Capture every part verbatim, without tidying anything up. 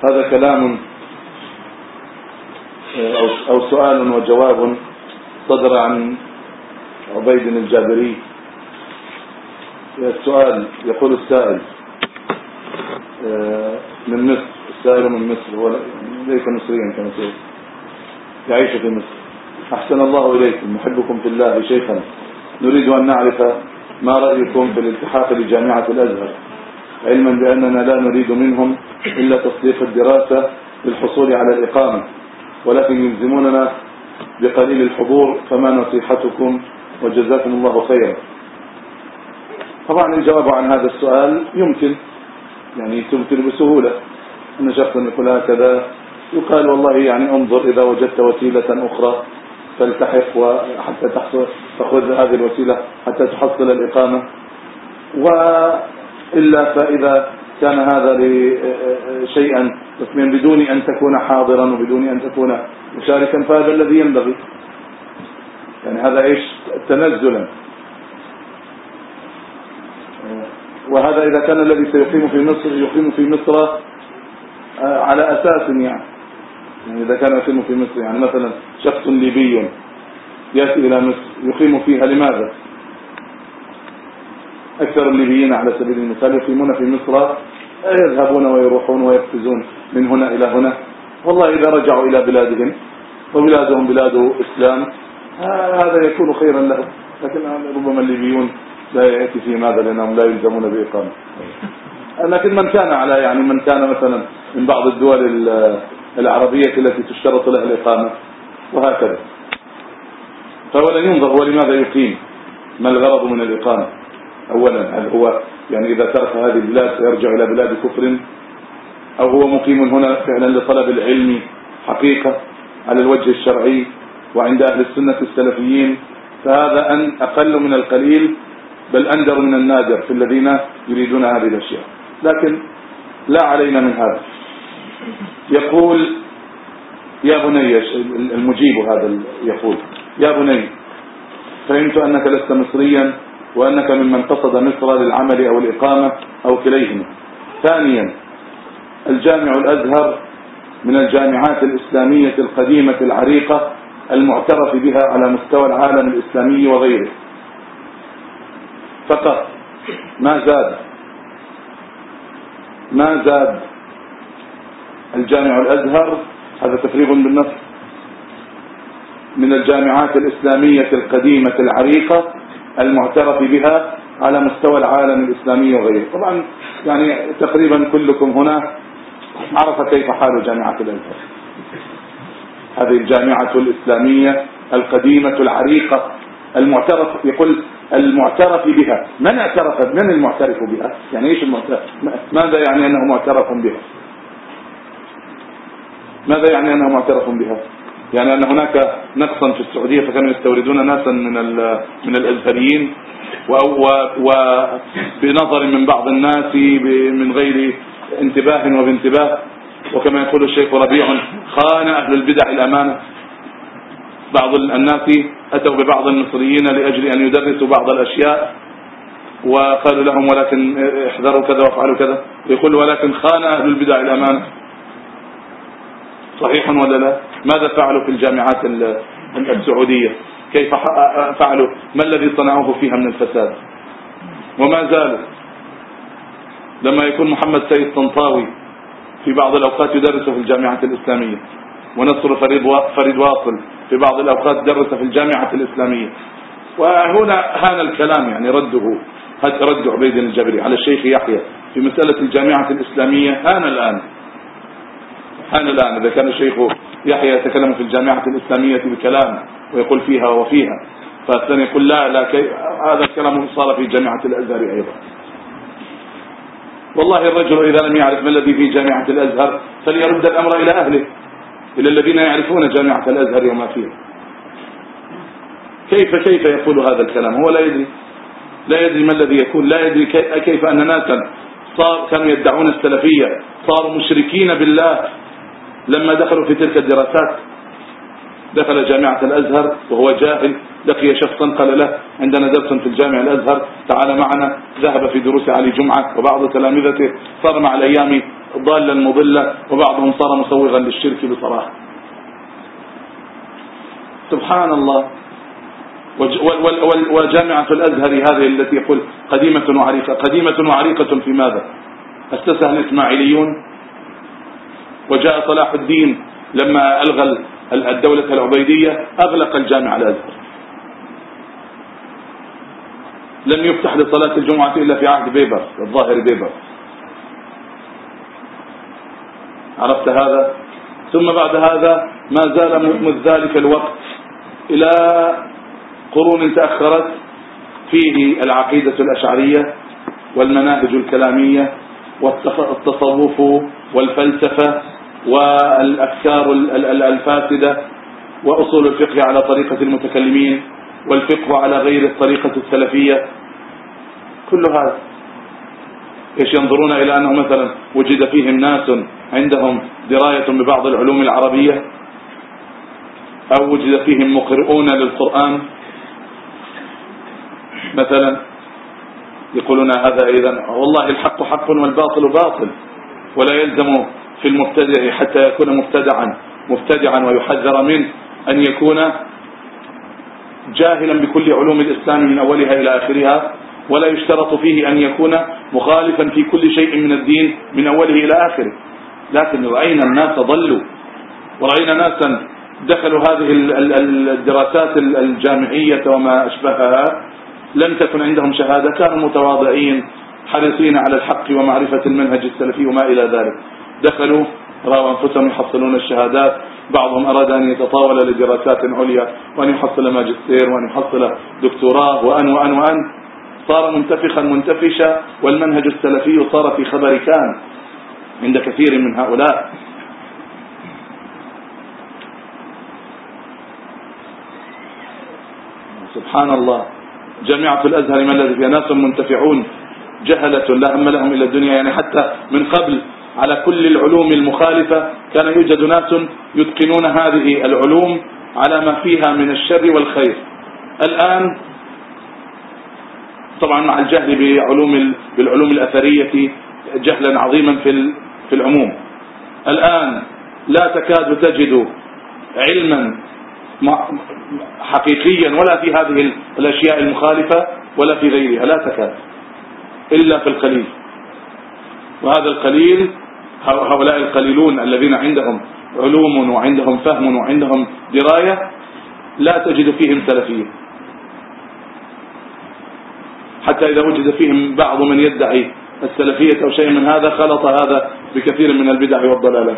هذا كلام أو, أو سؤال وجواب صدر عن عبيد الجابري. السؤال يقول السائل من مصر، السائل من مصر، هو ليس مصريا كما تقول، يعيش في مصر. أحسن الله إليكم، نحبكم في الله شيخنا، نريد أن نعرف ما رأيكم في الالتحاق بجامعة الأزهر، علما بأننا لا نريد منهم إلا تصديق الدراسة للحصول على الإقامة، ولكن يلزموننا بقليل الحضور، فما نصيحتكم وجزاكم الله خيرا. طبعا الجواب عن هذا السؤال يمكن يعني تمكن بسهولة أن شخصا يقول هكذا، يقال والله يعني انظر إذا وجدت وسيلة أخرى فالتحق وحتى تحصل تأخذ هذه الوسيلة حتى تحصل الإقامة، وإلا فإذا كان هذا شيئا بدون أن تكون حاضرا وبدون أن تكون مشاركا فهذا الذي ينبغي، يعني هذا إيش تنزلا. وهذا إذا كان الذي سيقيم في مصر يقيم في مصر على أساس يعني يعني إذا كان يقيم في مصر، يعني مثلا شخص ليبي يأتي إلى مصر يقيم فيها، لماذا؟ أكثر الليبيين على سبيل المثال يقيمون في مصر، يذهبون ويروحون ويقفزون من هنا إلى هنا، والله إذا رجعوا إلى بلادهم وبلادهم بلاد إسلام هذا يكون خيرا لهم، لكن ربما الليبيون لا يأتي في ماذا لأنهم لا يلزمون بإقامة. لكن من كان على يعني من كان مثلا من بعض الدول العربية التي تشترط لها الإقامة وهكذا، فأولا ينظر هو لماذا يقيم، ما الغرض من الإقامة أولا، هل هو يعني إذا ترك هذه البلاد سيرجع إلى بلاد كفر، أو هو مقيم هنا فعلا لطلب العلم حقيقة على الوجه الشرعي وعند أهل السنة السلفيين، فهذا أن أقل من القليل بل أندر من النادر في الذين يريدون هذه الأشياء، لكن لا علينا من هذا. يقول يا بني، المجيب هذا يقول يا بني فهمت أنك لست مصريا وأنك ممن قصد مصر للعمل أو الإقامة أو كليهما. ثانيا الجامع الأزهر من الجامعات الإسلامية القديمة العريقة المعترف بها على مستوى العالم الإسلامي وغيره فقط، ما زاد ما زاد الجامع الأزهر، هذا تفريغ بالنص، من الجامعات الإسلامية القديمة العريقة المعترف بها على مستوى العالم الإسلامي وغيره. طبعا يعني تقريبا كلكم هنا عرف كيف حال جامعة الأزهر، هذه الجامعة الإسلامية القديمة العريقة المعترف، يقول المعترف بها، من اعترف؟ من المعترف بها؟ يعني ايش المعترف؟ ماذا يعني انه معترف بها؟ ماذا يعني انه معترف بها؟ يعني ان هناك نقصا في السعودية فكانوا يستوردون ناسا من من الازهريين، وبنظر من بعض الناس من غير انتباه وبانتباه، وكما يقول الشيخ ربيع خان اهل البدع الامانة. بعض الناس أتوا ببعض المصريين لأجل أن يدرسوا بعض الأشياء وقالوا لهم ولكن احذروا كذا وافعلوا كذا، يقول ولكن خان أهل البدع الأمانة. صحيح ولا لا؟ ماذا فعلوا في الجامعات السعودية؟ كيف فعلوا؟ ما الذي صنعوه فيها من الفساد؟ وما زالوا. لما يكون محمد سيد طنطاوي في بعض الأوقات يدرس في الجامعات الإسلامية، ونصر فريد واصل في بعض الأوقات درس في الجامعة الإسلامية، وهنا هان الكلام يعني رده رد عبيد الجابري على الشيخ يحيى في مسألة الجامعة الإسلامية هان الآن هان الآن إذا كان الشيخ يحيى يتكلم في الجامعة الإسلامية بكلام ويقول فيها وفيها، فالثاني يقول لا لا هذا الكلام صار في جامعة الأزهر أيضا. والله الرجل إذا لم يعرف ما الذي في جامعة الأزهر فليرد الأمر إلى أهله، إلى الذين يعرفون جامعة الأزهر وما فيها. كيف كيف يقول هذا الكلام؟ هو لا يدري لا يدري ما الذي يكون، لا يدري كيف أن ناسا صار كانوا يدعون السلفية صاروا مشركين بالله لما دخلوا في تلك الدراسات. دخل جامعة الأزهر وهو جاهل، لقي شخصا قال له عندنا درس في الجامع الأزهر تعال معنا، ذهب في دروس علي جمعة وبعض تلامذته، صار مع الأيام ضالا مضلا، وبعضهم صار مسوغا للشرك بصراحة. سبحان الله. وجامعة الأزهر هذه التي يقول قديمة وعريقة، قديمة وعريقة في ماذا؟ أسسها الإسماعيليون، وجاء صلاح الدين لما ألغى الدولة العبيدية أغلق الجامع الأزهر، لم يفتح لصلاة الجمعة إلا في عهد بيبر، الظاهر بيبر. عرفت هذا؟ ثم بعد هذا ما زال منذ ذلك الوقت إلى قرون تأخرت فيه العقيدة الأشعرية والمناهج الكلامية والتصوف والفلسفة والأفكار الفاسدة وأصول الفقه على طريقة المتكلمين والفقه على غير الطريقة السلفية. كل هذا إيش ينظرون إلى أنه مثلا وجد فيهم ناس عندهم دراية ببعض العلوم العربية، أو وجد فيهم مقرؤون للقرآن مثلا، يقولون هذا إذن والله الحق حق والباطل باطل، ولا يلزم في المبتدع حتى يكون مبتدعا مبتدعا ويحذر منه أن يكون جاهلا بكل علوم الإسلام من أولها إلى آخرها، ولا يشترط فيه أن يكون مخالفا في كل شيء من الدين من أوله إلى آخره. لكن رأينا الناس ضلوا، ورأينا ناسا دخلوا هذه الدراسات الجامعية وما أشبهها لم تكن عندهم شهادة، كانوا متواضعين حريصين على الحق ومعرفة المنهج السلفي وما إلى ذلك، دخلوا رأوا أنفسهم يحصلون الشهادات، بعضهم أراد أن يتطاول لدراسات عليا وأن يحصل ماجستير وأن يحصل دكتوراه وأن وأن وأن صار منتفخا منتفشا، والمنهج السلفي صار في خبر كان عند كثير من هؤلاء. سبحان الله. جامعة الأزهر ما الذي فيها ناس منتفعون جهلة لا هم لهم إلى الدنيا، يعني حتى من قبل على كل العلوم المخالفة كان يوجد ناس يتقنون هذه العلوم على ما فيها من الشر والخير. الآن طبعا مع الجهل بعلوم بالعلوم الأثرية جهلا عظيما في في العموم، الآن لا تكاد تجد علما حقيقيا ولا في هذه الأشياء المخالفة ولا في غيرها، لا تكاد إلا في القليل. وهذا القليل هؤلاء القليلون الذين عندهم علوم وعندهم فهم وعندهم دراية لا تجد فيهم سلفية، حتى إذا وجد فيهم بعض من يدعي السلفية أو شيء من هذا خلط هذا بكثير من البدع والضلالات.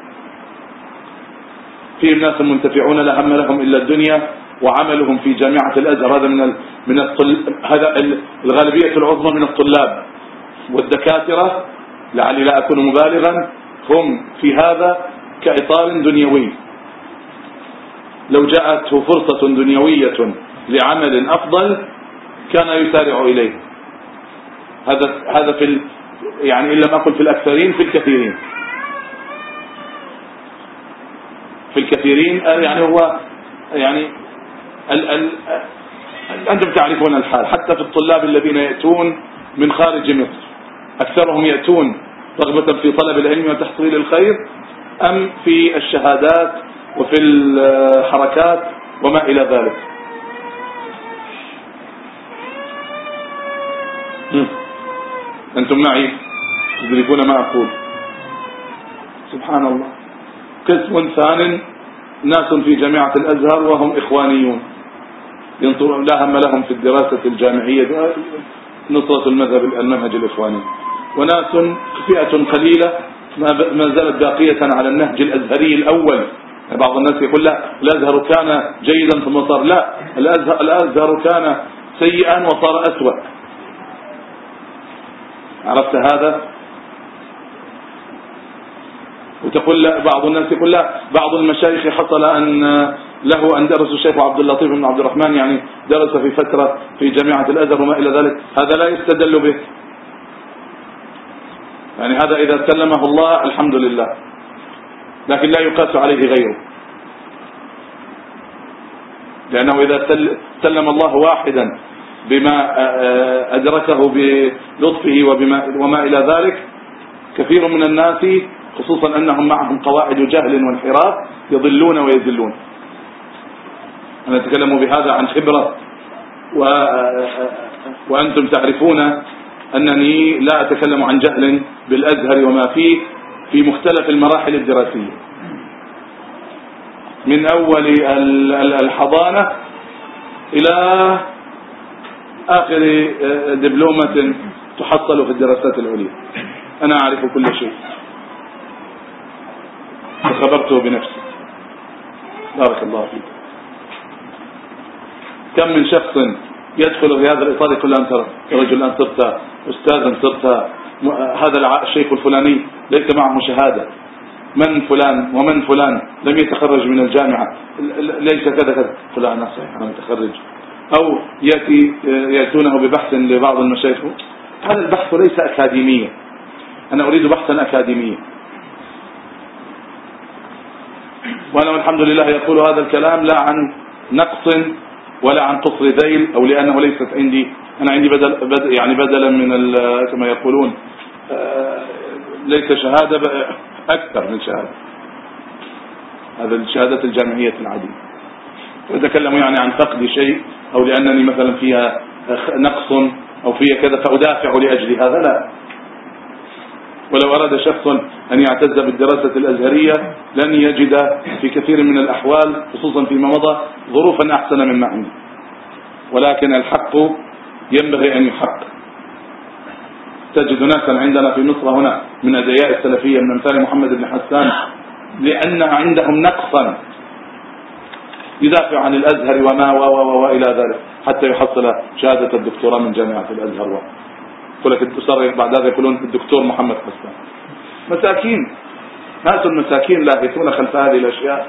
فيهم ناس منتفعون لا هم لهم إلا الدنيا، وعملهم في جامعة الأزهر هذا من من الطل... هذا الغالبية العظمى من الطلاب والدكاترة، لعلي لا أكون مبالغا، هم في هذا كإطار دنيوي، لو جاءته فرصة دنيوية لعمل أفضل كان يسارع إليه. هذا هذا في ال... يعني إن لم أقل في الأكثرين في الكثيرين في الكثيرين يعني هو يعني ال ال أنتم تعرفون الحال، حتى في الطلاب الذين يأتون من خارج مصر أكثرهم يأتون رغبة في طلب العلم وتحصيل الخير أم في الشهادات وفي الحركات وما إلى ذلك. أنتم معي تدركون ما أقول. سبحان الله. قسم ثان ناس في جامعة الأزهر وهم إخوانيون ينظرون لا هم لهم في الدراسة الجامعية نصرة المذهب المنهج الإخواني، وناس فئة قليلة ما زالت باقية على النهج الأزهري الأول. بعض الناس يقول لا الأزهر كان جيدا ثم صار، لا الأزهر, الأزهر كان سيئا وصار أسوأ. عرفت هذا؟ وتقول لا بعض الناس يقول لا بعض المشايخ حصل أن له أن درس الشيخ عبد اللطيف بن عبد الرحمن، يعني درس في فترة في جامعة الأزهر وما إلى ذلك، هذا لا يستدل به، يعني هذا إذا سلمه الله الحمد لله، لكن لا يقاس عليه غيره، لأنه إذا سلم الله واحدا بما أدركه بلطفه وبما وما إلى ذلك كثير من الناس خصوصا أنهم معهم قواعد جهل وانحراف يضلون ويذلون. أنا أتكلم بهذا عن خبرة، و... وأنتم تعرفون أنني لا أتكلم عن جهل بالأزهر وما فيه في مختلف المراحل الدراسية، من أول الحضانة إلى آخر دبلومة تحصل في الدراسات العليا. أنا أعرف كل شيء وخبرته بنفسي. بارك الله فيك. كم من شخص يدخل في هذا الإطار يقول أنت رجل، أنت صرت أستاذا، صرت هذا الشيخ الفلاني ليس معه شهادة، من فلان ومن فلان لم يتخرج من الجامعة، ليس كذا كذا. فلان صحيح أنا متخرج. أو يأتي يأتونه ببحث لبعض المشايخ، هذا البحث ليس أكاديميا، أنا أريد بحثا أكاديميا. وأنا والحمد لله يقول هذا الكلام لا عن نقص ولا عن قصر ذيل، أو لأنه ليست عندي، أنا عندي بدل, بدل يعني بدلا من كما يقولون ليس شهادة أكثر من شهادة، هذا الشهادة الجامعية العادية. أتكلم يعني عن فقد شيء أو لأنني مثلا فيها نقص أو فيها كذا فأدافع لأجل هذا، لا. ولو أراد شخص أن يعتز بالدراسة الأزهرية لن يجد في كثير من الأحوال خصوصا فيما مضى ظروفا أحسن مما عندي، ولكن الحق ينبغي أن يحق. تجد ناسا عندنا في مصر هنا من أدعياء السلفية من أمثال محمد بن حسان لأن عندهم نقصا يدافع عن الأزهر وما و و وإلى ذلك حتى يحصل شهادة الدكتوراه من جامعة الأزهر. يقول لك الدكتور بعد هذا يقولون الدكتور محمد حسان. مساكين، ناس المساكين لاهثون خلف هذه الأشياء.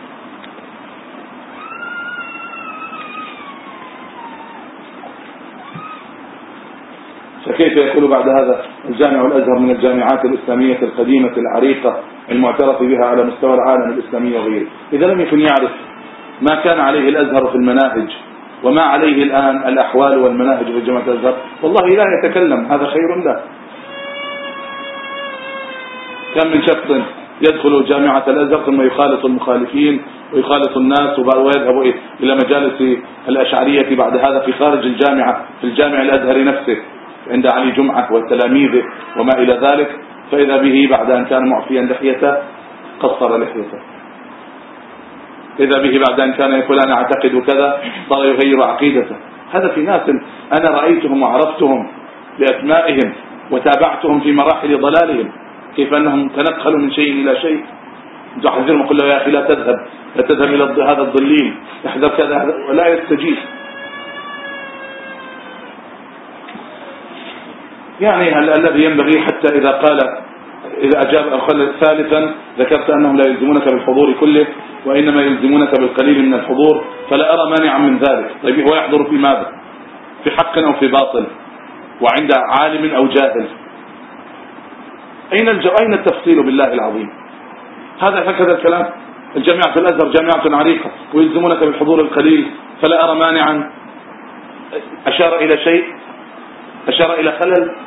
فكيف يقول بعد هذا الجامع الأزهر من الجامعات الإسلامية القديمة العريقة المعترف بها على مستوى العالم الإسلامي وغيره، إذا لم يكن يعرف ما كان عليه الأزهر في المناهج وما عليه الآن الأحوال والمناهج في جامعة الأزهر، والله لا يتكلم، هذا خير له. كم من شخص يدخل جامعة الأزهر ثم يخالط المخالفين ويخالط الناس ويذهب إلى مجالس الأشعرية بعد هذا في خارج الجامعة، في الجامع الأزهري نفسه عند علي جمعة والتلاميذ وما إلى ذلك، فإذا به بعد أن كان معفيا لحيته قصر لحيته، إذا به بعد أن كان يقول أنا أعتقد كذا صار يغير عقيدته. هذا في ناس أنا رأيتهم وعرفتهم بأسمائهم وتابعتهم في مراحل ضلالهم، كيف أنهم تنقلوا من شيء إلى شيء. تحذرهم وقل له يا أخي لا تذهب لا تذهب إلى هذا الضليل، احذر كذا، ولا يستجيب. يعني الذي ينبغي حتى إذا قال إذا أجاب أو خلى ثالثا ذكرت أنهم لا يلزمونك بالحضور كله وإنما يلزمونك بالقليل من الحضور، فلا أرى مانعا من ذلك. طيب هو يحضر في ماذا؟ في حق أو في باطل، وعند عالم أو جاهل؟ أين أين التفصيل بالله العظيم؟ هذا هكذا الكلام. الجامعة الأزهر جامعة عريقة ويلزمونك بالحضور القليل، فلا أرى مانعا. أشار إلى شيء؟ أشار إلى خلل؟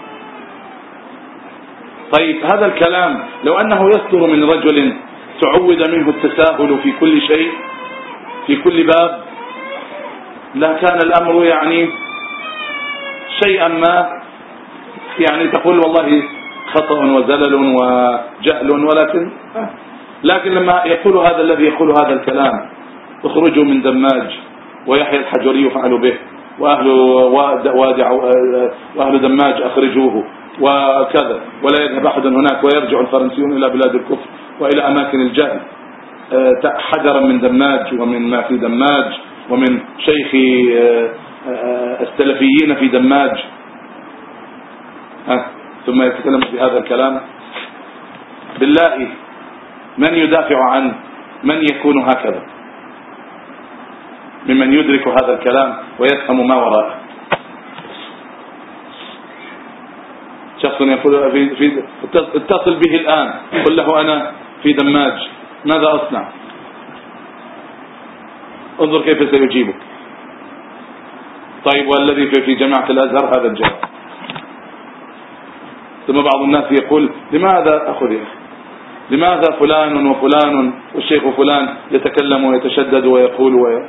طيب هذا الكلام لو أنه يصدر من رجل تعود منه التساهل في كل شيء في كل باب لا كان الأمر يعني شيئا ما، يعني تقول والله خطأ وزلل وجهل، ولكن لكن لما يقول هذا الذي يقول هذا الكلام اخرجوا من دماج ويحيى الحجري يفعل به وأهل وادع وأهل دماج أخرجوه وكذا، ولا يذهب أحد هناك ويرجع الفرنسيون إلى بلاد الكفر وإلى أماكن الجهل، حذرا من دماج ومن ما في دماج ومن شيخ السلفيين في دماج، ثم يتكلم بهذا الكلام. بالله من يدافع عن من يكون هكذا ممن يدرك هذا الكلام ويفهم ما وراءه؟ شخص يقول في, في اتصل به الآن قل له أنا في دماج ماذا أصنع؟ انظر كيف سيجيبك. طيب والذي في جامعة الأزهر هذا الجواب. ثم بعض الناس يقول لماذا أخذ يا أخي لماذا فلان وفلان والشيخ فلان يتكلم ويتشدد ويقول وي...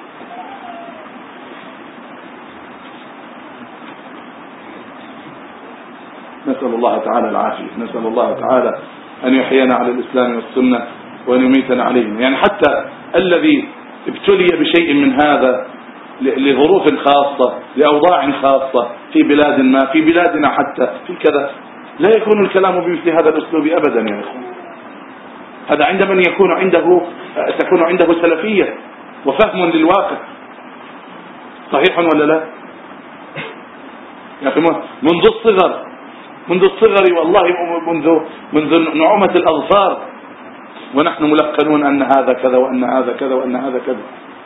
نسأل الله تعالى العافية. نسأل الله تعالى أن يحيينا على الإسلام والسنة وأن يميتنا عليهم. يعني حتى الذي ابتلي بشيء من هذا لظروف خاصة لأوضاع خاصة في بلاد ما في بلادنا حتى في كذا لا يكون الكلام بمثل هذا الأسلوب أبدا يا أخوان. هذا عند من يكون عنده تكون عنده سلفية وفهم للواقع. صحيح ولا لا يا أخي؟ منذ الصغر منذ الصغر والله منذ منذ نعومة الأظفار ونحن ملقنون أن هذا كذا وأن هذا كذا وأن هذا كذا.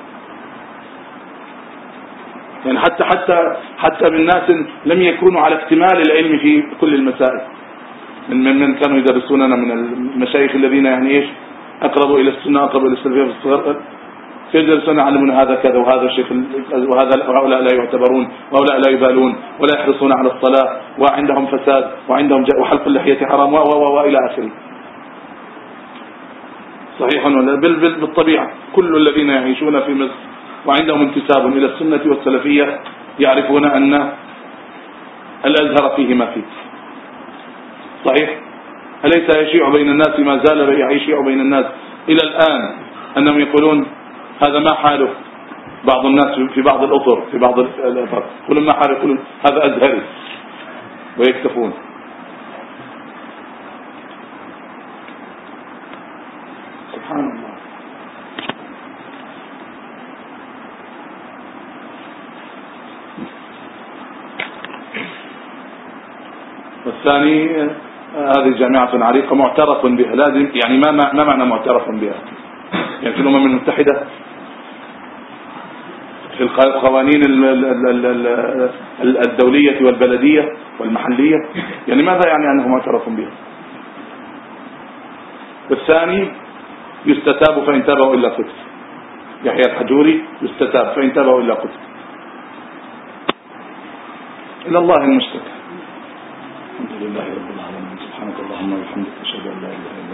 يعني حتى حتى حتى من ناس لم يكونوا على اكتمال العلم في كل المسائل من من, من كانوا يدرسوننا من المشايخ الذين يعني ايش اقربوا الى السنه اقربوا الى السلفيه في الصغر يدرسون يعلمون هذا كذا وهذا الشيخ وهذا وهؤلاء لا يعتبرون وهؤلاء لا يبالون ولا يحرصون على الصلاه وعندهم فساد وعندهم وحلق اللحيه حرام و والى اخره. صحيح ولا بالطبيعه كل الذين يعيشون في مصر وعندهم انتساب إلى السنة والسلفية يعرفون أن الأزهر فيه ما فيه. صحيح. أليس يشيع بين الناس ما زال يشيع بين الناس إلى الآن أنهم يقولون هذا ما حاله بعض الناس في بعض الأطر في بعض الأطر يقولون ما حاله يقولون هذا أزهري ويكتفون. سبحان الله. والثاني هذه جامعة عريقة معترف بها لازم يعني ما ما معنى معترف بها؟ يعني في الأمم المتحدة في القوانين الدولية والبلدية والمحلية يعني ماذا يعني أنه معترف بها؟ والثاني يستتاب فإن تابوا إلا قتل. يحيى الحجوري يستتاب فإن تابوا إلا قتل. إلى الله المشتكى. الحمد لله رب العالمين. سبحانك اللهم وبحمدك أشهد أن لا إله إلا أنت